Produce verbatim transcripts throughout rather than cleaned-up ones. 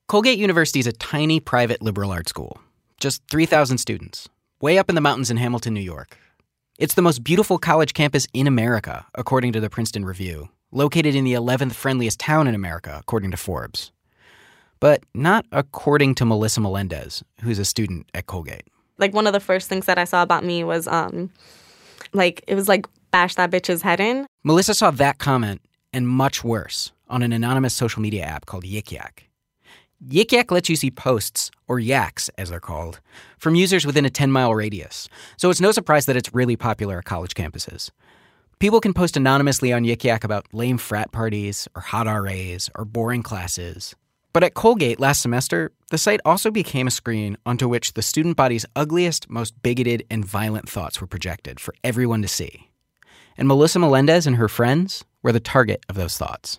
Colgate University is a tiny private liberal arts school. Just three thousand students, way up in the mountains in Hamilton, New York. It's the most beautiful college campus in America, according to the Princeton Review, located in the eleventh friendliest town in America, according to Forbes. But not according to Melissa Melendez, who's a student at Colgate. Like, one of the first things that I saw about me was, um, like, it was like, bash that bitch's head in. Melissa saw that comment, and much worse, on an anonymous social media app called Yik Yak. Yik Yak lets you see posts, or yaks as they're called, from users within a ten-mile radius, so it's no surprise that it's really popular at college campuses. People can post anonymously on Yik Yak about lame frat parties, or hot R As, or boring classes. But at Colgate last semester, the site also became a screen onto which the student body's ugliest, most bigoted, and violent thoughts were projected for everyone to see. And Melissa Melendez and her friends were the target of those thoughts.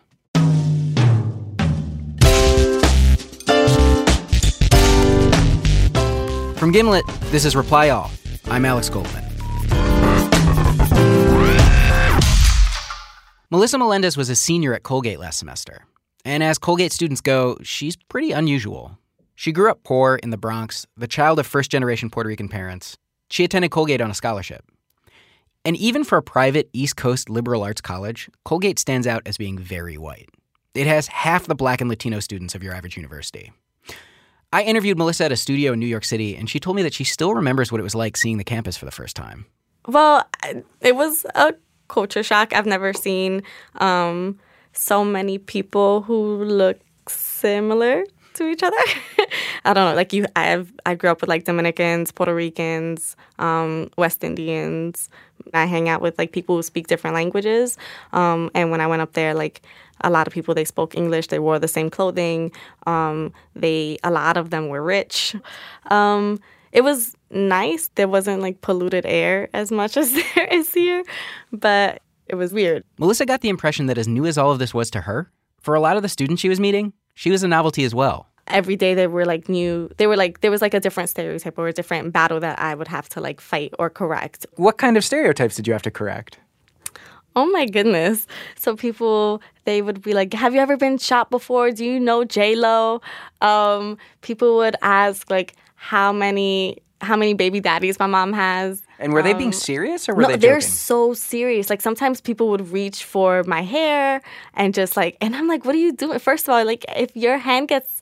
From Gimlet, this is Reply All. I'm Alex Goldman. Melissa Melendez was a senior at Colgate last semester. And as Colgate students go, she's pretty unusual. She grew up poor in the Bronx, the child of first-generation Puerto Rican parents. She attended Colgate on a scholarship. And even for a private East Coast liberal arts college, Colgate stands out as being very white. It has half the Black and Latino students of your average university. I interviewed Melissa at a studio in New York City, and she told me that she still remembers what it was like seeing the campus for the first time. Well, it was a culture shock. I've never seen um, so many people who look similar to each other. I don't know. Like you, I have. I grew up with like Dominicans, Puerto Ricans, um, West Indians. I hang out with like people who speak different languages. Um, and when I went up there, like a lot of people, they spoke English. They wore the same clothing. Um, they, a lot of them were rich. Um, it was nice. There wasn't like polluted air as much as there is here, but it was weird. Melissa got the impression that as new as all of this was to her, for a lot of the students she was meeting, she was a novelty as well. Every day they were like new, they were like, there was like a different stereotype or a different battle that I would have to like fight or correct. What kind of stereotypes did you have to correct? Oh my goodness. So people, they would be like, have you ever been shot before? Do you know J-Lo? Um, people would ask like how many how many baby daddies my mom has. And were they um, being serious or were no, they joking? They're so serious. Like sometimes people would reach for my hair and just like, and I'm like, what are you doing? First of all, like if your hand gets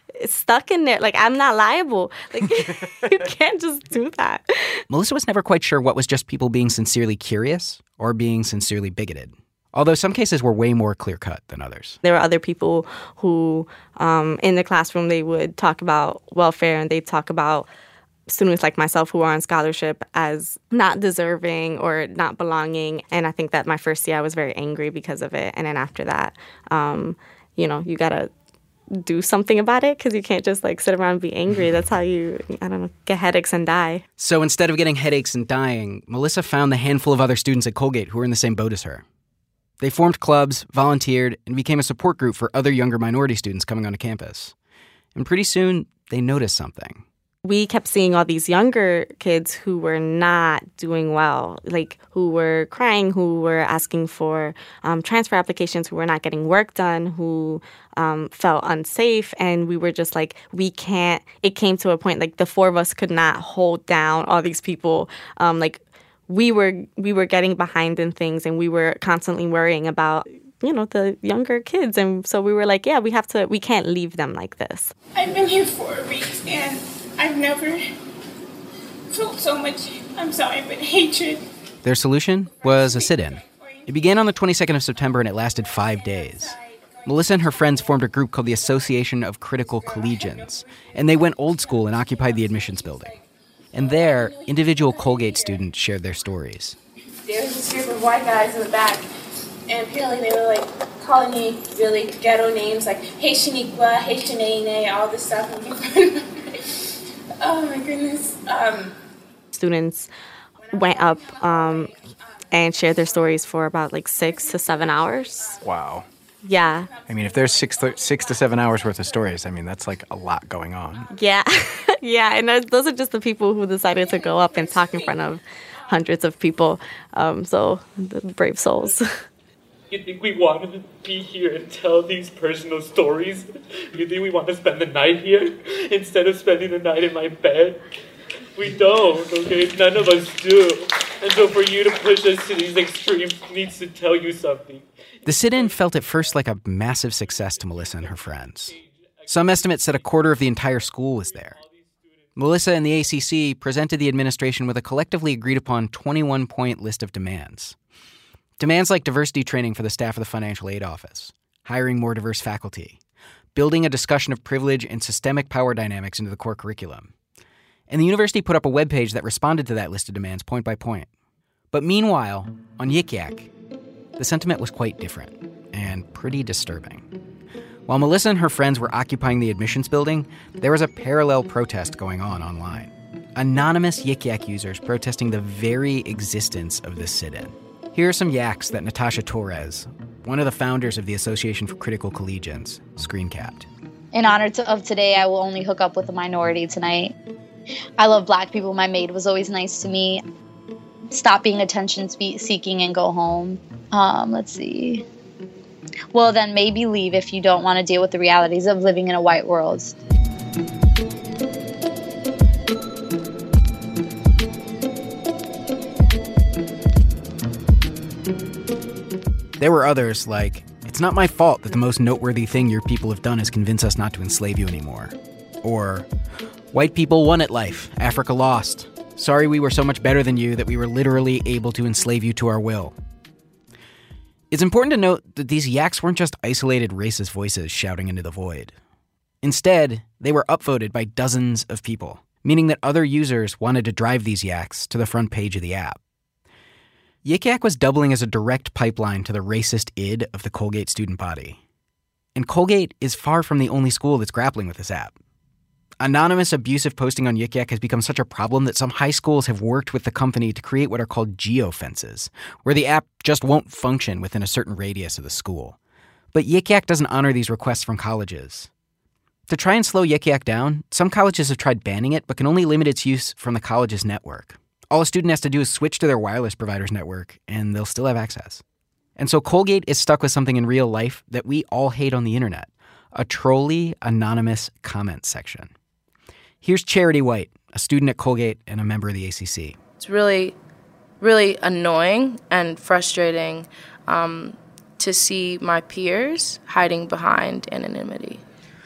stuck in there, like I'm not liable. Like you can't just do that. Melissa was never quite sure what was just people being sincerely curious or being sincerely bigoted. Although some cases were way more clear-cut than others. There were other people who, um, in the classroom, they would talk about welfare and they'd talk about students like myself who are on scholarship as not deserving or not belonging. And I think that my first year I was very angry because of it. And then after that, um, you know, you got to do something about it because you can't just like sit around and be angry. That's how you, I don't know, get headaches and die. So instead of getting headaches and dying, Melissa found the handful of other students at Colgate who were in the same boat as her. They formed clubs, volunteered, and became a support group for other younger minority students coming onto campus. And pretty soon, they noticed something. We kept seeing all these younger kids who were not doing well, like who were crying, who were asking for um, transfer applications, who were not getting work done, who um, felt unsafe. And we were just like, we can't, it came to a point like the four of us could not hold down all these people. Um, like we were, we were getting behind in things and we were constantly worrying about, you know, the younger kids. And so we were like, yeah, we have to, we can't leave them like this. I've been here for a week and I've never felt so much, I'm sorry, but hatred. Their solution was a sit-in. It began on the twenty-second of September and it lasted five days. Melissa and her friends formed a group called the Association of Critical Collegians, and they went old school and occupied the admissions building. And there, individual Colgate students shared their stories. There was this group of white guys in the back, and apparently they were like calling me really ghetto names like Hey Shaniqua, Hey Shanae, all this stuff. Oh my goodness. Um, Students went up um, and shared their stories for about like six to seven hours. Wow. Yeah. I mean, if there's six, th- six to seven hours worth of stories, I mean, that's like a lot going on. Yeah. Yeah. And those are just the people who decided to go up and talk in front of hundreds of people. Um, so the brave souls. You think we want to be here and tell these personal stories? You think we want to spend the night here instead of spending the night in my bed? We don't, okay? None of us do. And so for you to push us to these extremes needs to tell you something. The sit-in felt at first like a massive success to Melissa and her friends. Some estimates said a quarter of the entire school was there. Melissa and the A C C presented the administration with a collectively agreed-upon twenty-one point list of demands. Demands like diversity training for the staff of the Financial Aid Office, hiring more diverse faculty, building a discussion of privilege and systemic power dynamics into the core curriculum. And the university put up a webpage that responded to that list of demands point by point. But meanwhile, on Yik Yak, the sentiment was quite different and pretty disturbing. While Melissa and her friends were occupying the admissions building, there was a parallel protest going on online. Anonymous Yik Yak users protesting the very existence of this sit-in. Here are some yaks that Natasha Torres, one of the founders of the Association for Critical Collegians, screen-capped. In honor to, of today, I will only hook up with a minority tonight. I love black people. My maid was always nice to me. Stop being attention-seeking and go home. Um, let's see. Well, then maybe leave if you don't want to deal with the realities of living in a white world. There were others like, it's not my fault that the most noteworthy thing your people have done is convince us not to enslave you anymore. Or, white people won at life, Africa lost. Sorry we were so much better than you that we were literally able to enslave you to our will. It's important to note that these yaks weren't just isolated racist voices shouting into the void. Instead, they were upvoted by dozens of people, meaning that other users wanted to drive these yaks to the front page of the app. Yik Yak was doubling as a direct pipeline to the racist id of the Colgate student body. And Colgate is far from the only school that's grappling with this app. Anonymous abusive posting on Yik Yak has become such a problem that some high schools have worked with the company to create what are called geofences, where the app just won't function within a certain radius of the school. But Yik Yak doesn't honor these requests from colleges. To try and slow Yik Yak down, some colleges have tried banning it, but can only limit its use from the college's network. All a student has to do is switch to their wireless provider's network, and they'll still have access. And so Colgate is stuck with something in real life that we all hate on the internet, a trolly anonymous comment section. Here's Charity White, a student at Colgate and a member of the A C C. It's really, really annoying and frustrating um, to see my peers hiding behind anonymity.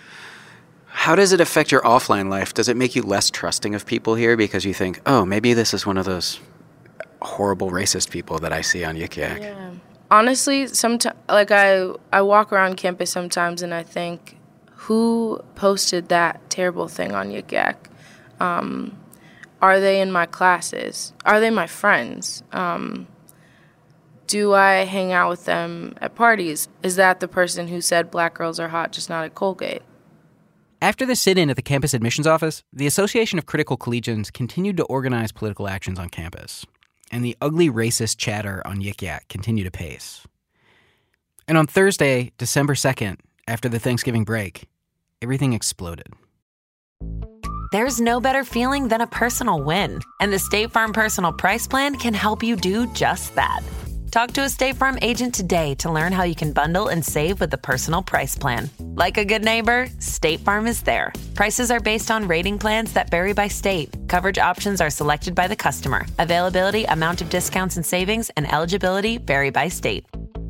How does it affect your offline life? Does it make you less trusting of people here because you think, oh, maybe this is one of those horrible racist people that I see on Yik Yak? Yeah. Honestly, sometimes, like I, I walk around campus sometimes and I think, who posted that terrible thing on Yik Yak? Um, are they in my classes? Are they my friends? Um, do I hang out with them at parties? Is that the person who said black girls are hot, just not at Colgate? After the sit-in at the campus admissions office, the Association of Critical Collegians continued to organize political actions on campus, and the ugly racist chatter on Yik Yak continued apace. And on Thursday, December second, after the Thanksgiving break, everything exploded. There's no better feeling than a personal win, and the State Farm Personal Price Plan can help you do just that. Talk to a State Farm agent today to learn how you can bundle and save with the Personal Price Plan. Like a good neighbor, State Farm is there. Prices are based on rating plans that vary by state. Coverage options are selected by the customer. Availability, amount of discounts and savings, and eligibility vary by state.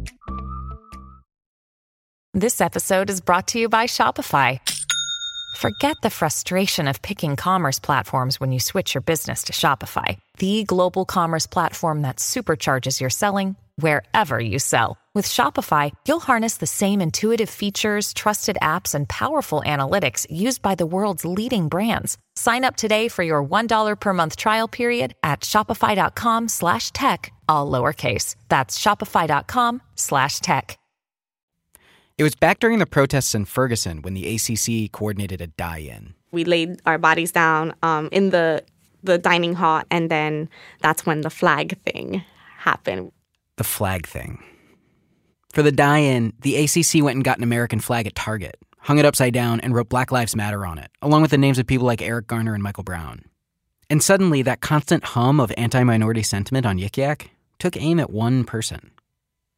This episode is brought to you by Shopify. Forget the frustration of picking commerce platforms when you switch your business to Shopify, the global commerce platform that supercharges your selling wherever you sell. With Shopify, you'll harness the same intuitive features, trusted apps, and powerful analytics used by the world's leading brands. Sign up today for your one dollar per month trial period at shopify.com slash tech, all lowercase. That's shopify.com slash tech. It was back during the protests in Ferguson when the A C C coordinated a die-in. We laid our bodies down um, in the the dining hall, and then that's when the flag thing happened. The flag thing. For the die-in, the A C C went and got an American flag at Target, hung it upside down, and wrote Black Lives Matter on it, along with the names of people like Eric Garner and Michael Brown. And suddenly, that constant hum of anti-minority sentiment on Yik Yak took aim at one person.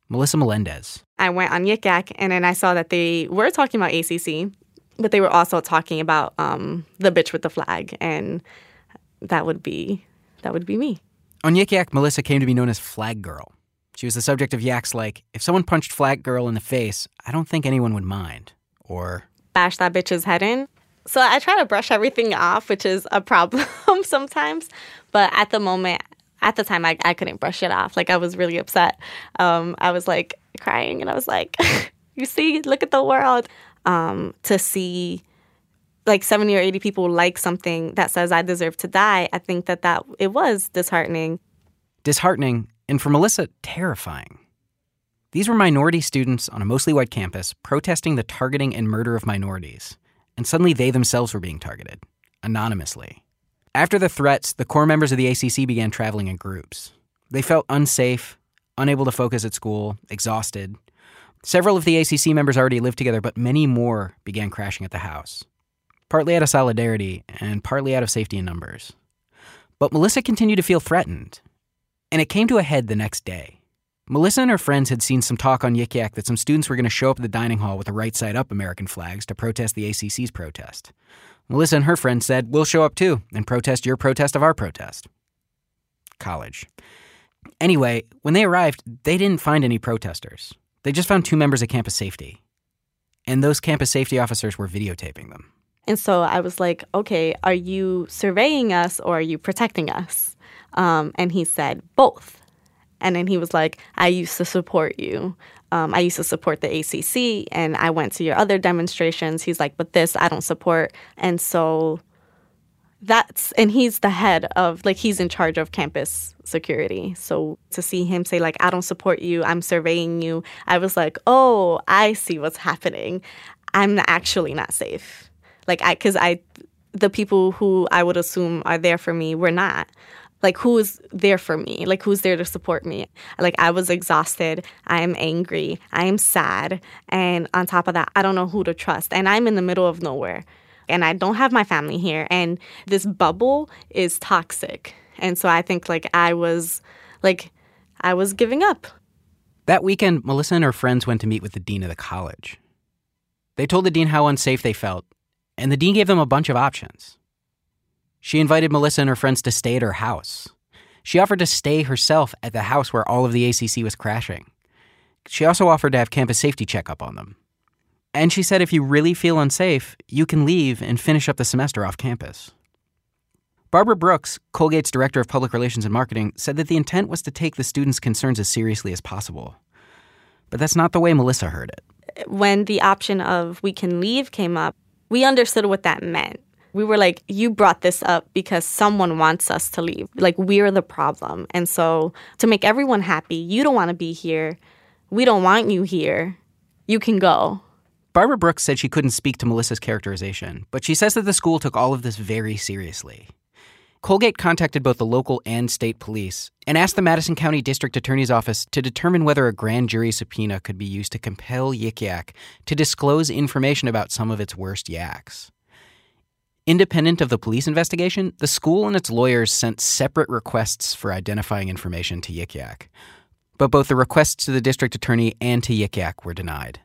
Melissa Melendez. I went on Yik Yak, and then I saw that they were talking about A C C, but they were also talking about um, the bitch with the flag, and that would be that would be me. On Yik Yak, Melissa came to be known as Flag Girl. She was the subject of yaks like, if someone punched Flag Girl in the face, I don't think anyone would mind. Or, bash that bitch's head in. So I try to brush everything off, which is a problem sometimes. But at the moment, at the time, I, I couldn't brush it off. Like, I was really upset. Um, I was, like, crying. And I was like, you see, look at the world. Um, to see, like, seventy or eighty people like something that says I deserve to die, I think that, that it was disheartening. Disheartening, and for Melissa, terrifying. These were minority students on a mostly white campus protesting the targeting and murder of minorities. And suddenly they themselves were being targeted, anonymously. After the threats, the core members of the A C C began traveling in groups. They felt unsafe, unable to focus at school, exhausted. Several of the A C C members already lived together, but many more began crashing at the house. Partly out of solidarity, and partly out of safety in numbers. But Melissa continued to feel threatened. And it came to a head the next day. Melissa and her friends had seen some talk on Yik Yak that some students were going to show up at the dining hall with the right side up American flags to protest the A C C's protest. Melissa and her friends said, we'll show up too and protest your protest of our protest. College. Anyway, when they arrived, they didn't find any protesters. They just found two members of campus safety. And those campus safety officers were videotaping them. And so I was like, okay, are you surveying us or are you protecting us? Um, and he said, both. And then he was like, I used to support you. Um, I used to support the A C C, and I went to your other demonstrations. He's like, but this I don't support. And so that's, and he's the head of, like, he's in charge of campus security. So to see him say, like, I don't support you, I'm surveying you, I was like, oh, I see what's happening. I'm actually not safe. Like, I, because I, the people who I would assume are there for me were not. Like, who is there for me? Like, who's there to support me? Like, I was exhausted. I am angry. I am sad. And on top of that, I don't know who to trust. And I'm in the middle of nowhere. And I don't have my family here. And this bubble is toxic. And so I think, like, I was, like, I was giving up. That weekend, Melissa and her friends went to meet with the dean of the college. They told the dean how unsafe they felt, and the dean gave them a bunch of options. She invited Melissa and her friends to stay at her house. She offered to stay herself at the house where all of the A C C was crashing. She also offered to have campus safety check up on them. And she said if you really feel unsafe, you can leave and finish up the semester off campus. Barbara Brooks, Colgate's Director of Public Relations and Marketing, said that the intent was to take the students' concerns as seriously as possible. But that's not the way Melissa heard it. When the option of we can leave came up, we understood what that meant. We were like, you brought this up because someone wants us to leave. Like, we're the problem. And so to make everyone happy, you don't want to be here. We don't want you here. You can go. Barbara Brooks said she couldn't speak to Melissa's characterization, but she says that the school took all of this very seriously. Colgate contacted both the local and state police and asked the Madison County District Attorney's Office to determine whether a grand jury subpoena could be used to compel Yik Yak to disclose information about some of its worst yaks. Independent of the police investigation, the school and its lawyers sent separate requests for identifying information to Yik Yak. But both the requests to the district attorney and to Yik Yak were denied.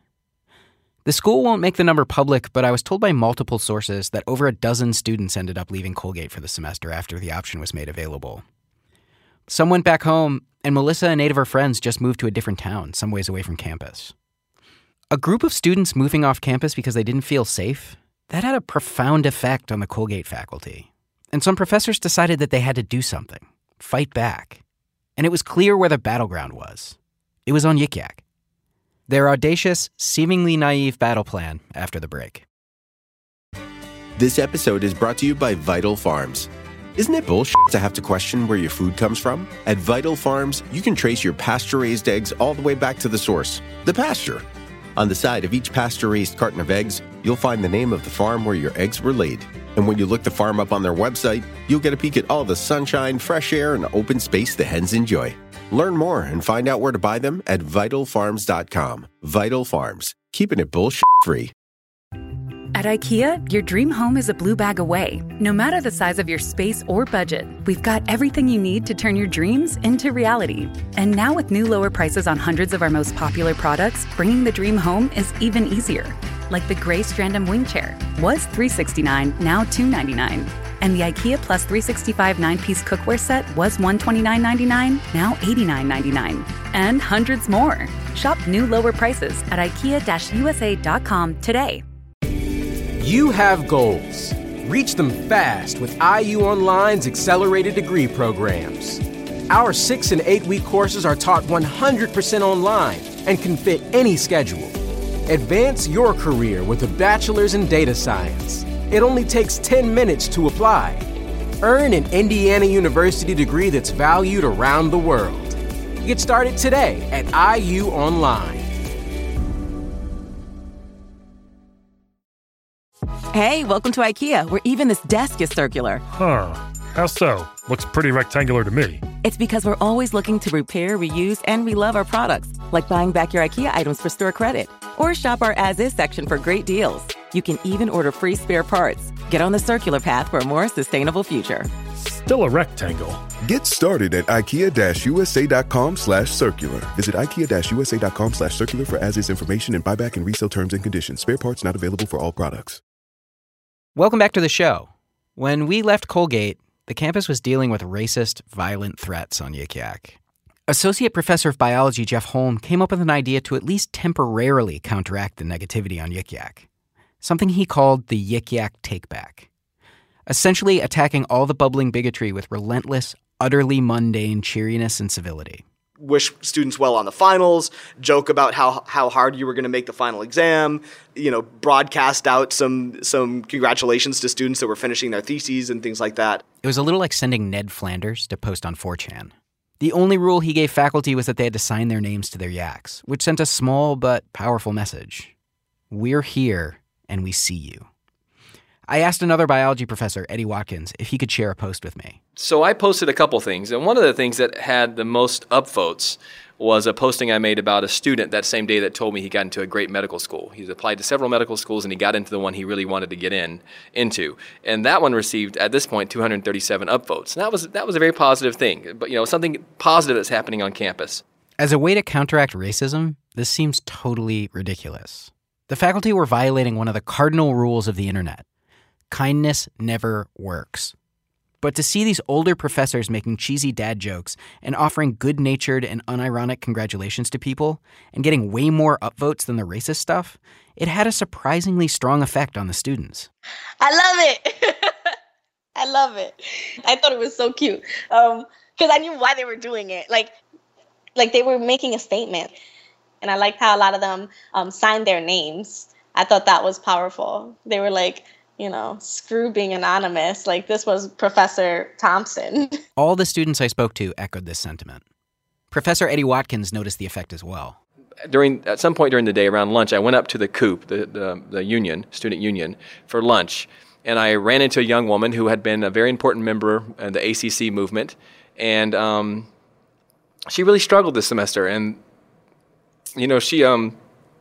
The school won't make the number public, but I was told by multiple sources that over a dozen students ended up leaving Colgate for the semester after the option was made available. Some went back home, and Melissa and eight of her friends just moved to a different town, some ways away from campus. A group of students moving off campus because they didn't feel safe, that had a profound effect on the Colgate faculty. And some professors decided that they had to do something, fight back. And it was clear where the battleground was. It was on Yik Yak. Their audacious, seemingly naive battle plan after the break. This episode is brought to you by Vital Farms. Isn't it bullshit to have to question where your food comes from? At Vital Farms, you can trace your pasture-raised eggs all the way back to the source, the pasture. On the side of each pasture-raised carton of eggs, you'll find the name of the farm where your eggs were laid. And when you look the farm up on their website, you'll get a peek at all the sunshine, fresh air, and open space the hens enjoy. Learn more and find out where to buy them at vital farms dot com. Vital Farms, keeping it bullshit free. At IKEA, your dream home is a blue bag away. No matter the size of your space or budget, we've got everything you need to turn your dreams into reality. And now with new lower prices on hundreds of our most popular products, bringing the dream home is even easier. Like the gray Strandom wing chair. Was three hundred sixty-nine dollars, now two hundred ninety-nine dollars. And the IKEA Plus three sixty-five nine-piece cookware set was one hundred twenty-nine dollars and ninety-nine cents, now eighty-nine dollars and ninety-nine cents. And hundreds more. Shop new lower prices at ikea u s a dot com today. You have goals. Reach them fast with I U Online's accelerated degree programs. Our six and eight week courses are taught one hundred percent online and can fit any schedule. Advance your career with a bachelor's in data science. It only takes ten minutes to apply. Earn an Indiana University degree that's valued around the world. Get started today at I U Online. Hey, welcome to IKEA, where even this desk is circular. Huh. How so? Looks pretty rectangular to me. It's because we're always looking to repair, reuse, and relove our products, like buying back your IKEA items for store credit. Or shop our as-is section for great deals. You can even order free spare parts. Get on the circular path for a more sustainable future. Still a rectangle. Get started at ikea-usa.com slash circular. Visit ikea-usa.com slash circular for as-is information and buyback and resale terms and conditions. Spare parts not available for all products. Welcome back to the show. When we left Colgate, the campus was dealing with racist, violent threats on Yik Yak. Associate Professor of Biology Jeff Holm came up with an idea to at least temporarily counteract the negativity on Yik Yak, something he called the Yik Yak Takeback, essentially attacking all the bubbling bigotry with relentless, utterly mundane cheeriness and civility. Wish students well on the finals, joke about how how hard you were going to make the final exam, you know, broadcast out some some congratulations to students that were finishing their theses and things like that. It was a little like sending Ned Flanders to post on four chan. The only rule he gave faculty was that they had to sign their names to their yaks, which sent a small but powerful message. We're here, and we see you. I asked another biology professor, Eddie Watkins, if he could share a post with me. So I posted a couple things, and one of the things that had the most upvotes was a posting I made about a student that same day that told me he got into a great medical school. He's applied to several medical schools, and he got into the one he really wanted to get in into. And that one received, at this point, two hundred thirty-seven upvotes. And that was that was a very positive thing, but you know, something positive that's happening on campus. As a way to counteract racism, this seems totally ridiculous. The faculty were violating one of the cardinal rules of the internet. Kindness never works. But to see these older professors making cheesy dad jokes and offering good-natured and unironic congratulations to people and getting way more upvotes than the racist stuff, it had a surprisingly strong effect on the students. I love it. I love it. I thought it was so cute um, because I knew why they were doing it. Like, like they were making a statement, and I liked how a lot of them um, signed their names. I thought that was powerful. They were like, you know, screw being anonymous. Like, this was Professor Thompson. All the students I spoke to echoed this sentiment. Professor Eddie Watkins noticed the effect as well. During at some point during the day, around lunch, I went up to the Coop, the, the, the union, student union, for lunch. And I ran into a young woman who had been a very important member of the A C C movement. And um, she really struggled this semester. And, you know, she... Um,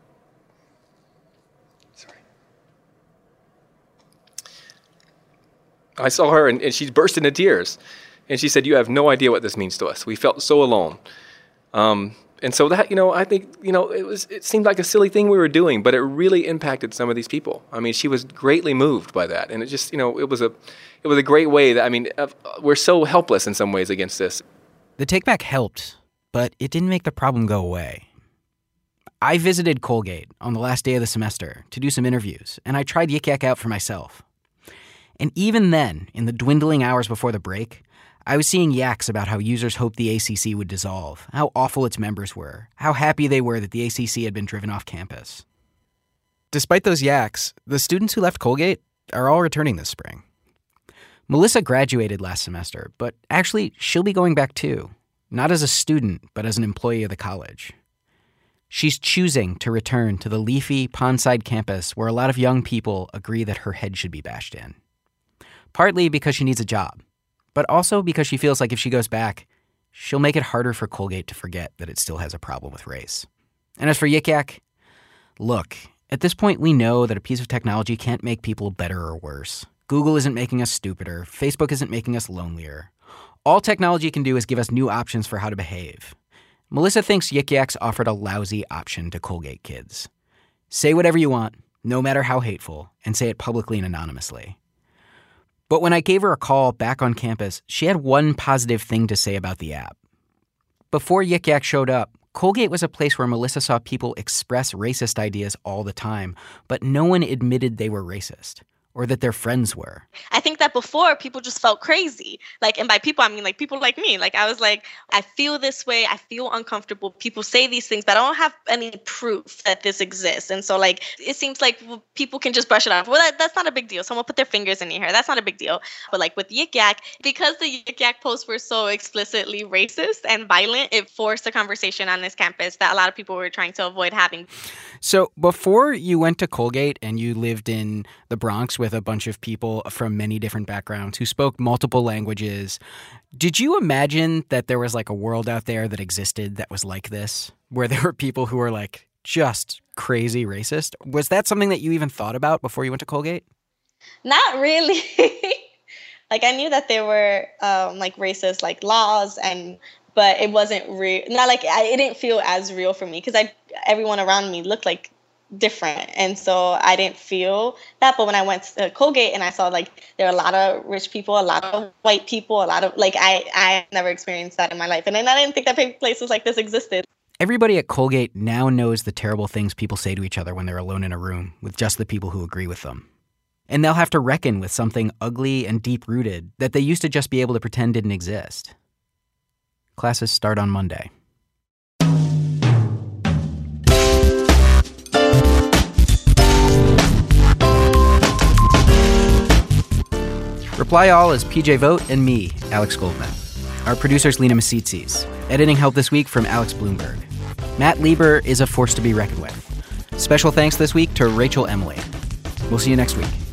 I saw her, and, and she burst into tears. And she said, "You have no idea what this means to us. We felt so alone." Um, and so that, you know, I think, you know, it was it seemed like a silly thing we were doing, but it really impacted some of these people. I mean, she was greatly moved by that. And it just, you know, it was a it was a great way that, I mean, uh, we're so helpless in some ways against this. The takeback helped, but it didn't make the problem go away. I visited Colgate on the last day of the semester to do some interviews, and I tried Yik Yak out for myself. And even then, in the dwindling hours before the break, I was seeing yaks about how users hoped the A C C would dissolve, how awful its members were, how happy they were that the A C C had been driven off campus. Despite those yaks, the students who left Colgate are all returning this spring. Melissa graduated last semester, but actually she'll be going back too, not as a student, but as an employee of the college. She's choosing to return to the leafy Pondside campus where a lot of young people agree that her head should be bashed in. Partly because she needs a job, but also because she feels like if she goes back, she'll make it harder for Colgate to forget that it still has a problem with race. And as for Yik Yak, look, At this point, we know that a piece of technology can't make people better or worse. Google isn't making us stupider. Facebook isn't making us lonelier. All technology can do is give us new options for how to behave. Melissa thinks Yik Yak's offered a lousy option to Colgate kids. Say whatever you want, no matter how hateful, and say it publicly and anonymously. But when I gave her a call back on campus, she had one positive thing to say about the app. Before Yik Yak showed up, Colgate was a place where Melissa saw people express racist ideas all the time, but no one admitted they were racist. Or that their friends were. I think that before people just felt crazy. Like, and by people, I mean like people like me. Like I was like, I feel this way. I feel uncomfortable. People say these things, but I don't have any proof that this exists. And so like, it seems like well, people can just brush it off. Well, that, that's not a big deal. Someone put their fingers in your hair. That's not a big deal. But like with Yik Yak, because the Yik Yak posts were so explicitly racist and violent, it forced a conversation on this campus that a lot of people were trying to avoid having. So before you went to Colgate and you lived in the Bronx with a bunch of people from many different backgrounds who spoke multiple languages, did you imagine that there was like a world out there that existed that was like this, where there were people who were like just crazy racist? Was that something that you even thought about before you went to Colgate? Not really. Like I knew that there were um, like racist like laws and but it wasn't real. Not like I, it didn't feel as real for me because I everyone around me looked like different, and so I didn't feel that. But when I went to Colgate and I saw like there are a lot of rich people, a lot of white people, a lot of like I I never experienced that in my life, and then I didn't think that places like this existed. Everybody at Colgate now knows the terrible things people say to each other when they're alone in a room with just the people who agree with them. And they'll have to reckon with something ugly and deep-rooted that they used to just be able to pretend didn't exist. Classes start on Monday. Reply All is P J Vogt and me, Alex Goldman. Our producer's Lena Masitsis. Editing help this week from Alex Bloomberg. Matt Lieber is a force to be reckoned with. Special thanks this week to Rachel Emily. We'll see you next week.